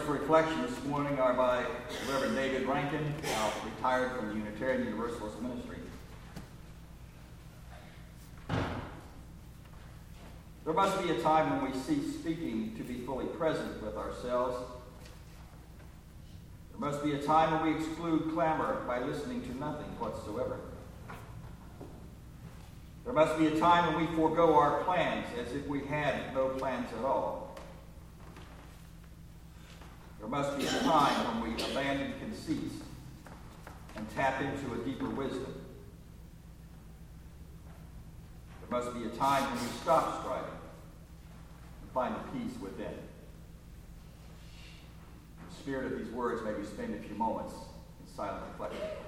for reflection this morning are by Reverend David Rankin, now retired from the Unitarian Universalist Ministry. There must be a time when we cease speaking to be fully present with ourselves. There must be a time when we exclude clamor by listening to nothing whatsoever. There must be a time when we forego our plans as if we had no plans at all. There must be a time when we abandon conceits and tap into a deeper wisdom. There must be a time when we stop striving and find a peace within. In the spirit of these words, may we spend a few moments in silent reflection.